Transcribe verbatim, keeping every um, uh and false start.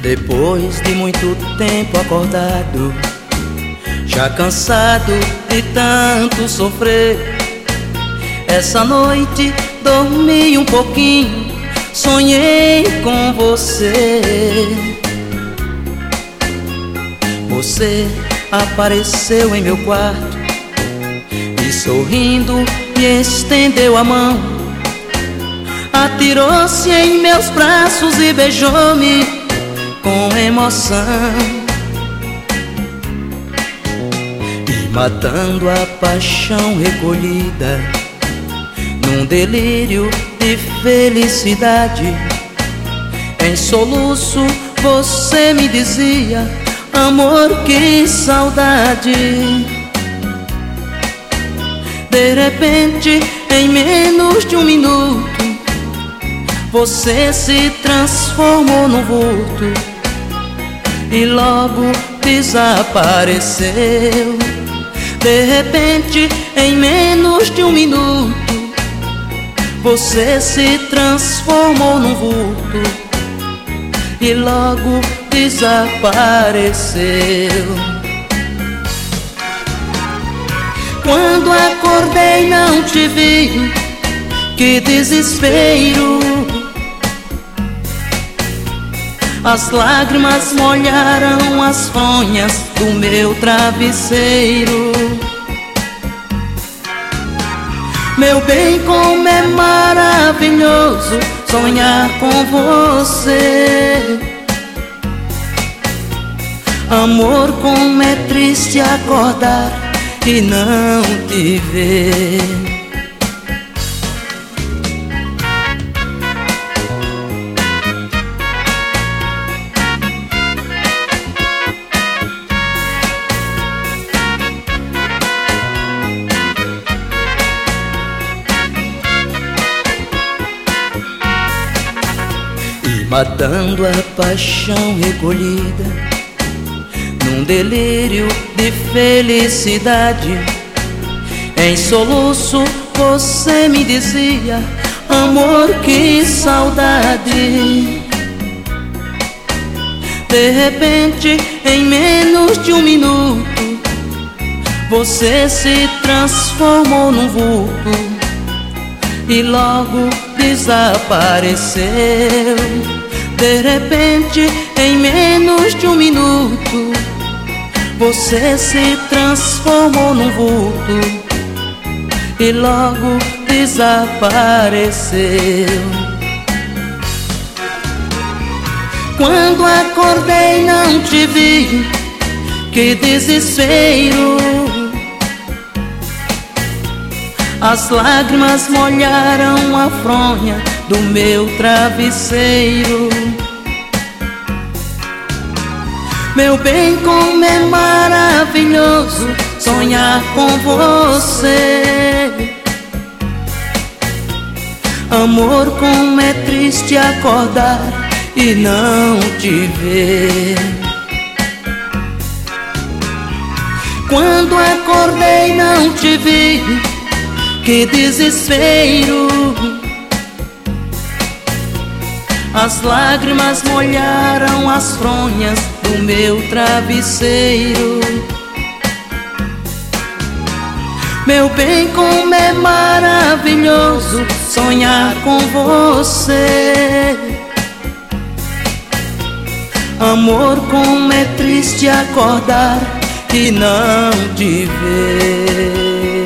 Depois de muito tempo acordado, já cansado de tanto sofrer, essa noite dormi um pouquinho, sonhei com você. Você apareceu em meu quarto e sorrindo me estendeu a mão, atirou-se em meus braços e beijou-me com emoção, e matando a paixão recolhida num delírio de felicidade, em soluço você me dizia: amor, que saudade. De repente, em menos de um minuto, você se transformou num vulto e logo desapareceu. De repente, em menos de um minuto, você se transformou num vulto e logo desapareceu. Quando acordei não te vi, que desespero. As lágrimas molharam as fronhas do meu travesseiro. Meu bem, como é maravilhoso sonhar com você. Amor, como é triste acordar e não te ver. Matando a paixão recolhida num delírio de felicidade, em soluço você me dizia: amor, que saudade. De repente, em menos de um minuto, você se transformou num vulto e logo desapareceu. De repente, em menos de um minuto, você se transformou num vulto e logo desapareceu. Quando acordei não te vi, que desespero. As lágrimas molharam a fronha do meu travesseiro. Meu bem, como é maravilhoso sonhar com você. Amor, como é triste acordar e não te ver. Quando acordei não te vi, que desespero. As lágrimas molharam as fronhas do meu travesseiro. Meu bem, como é maravilhoso sonhar com você. Amor, como é triste acordar e não te ver.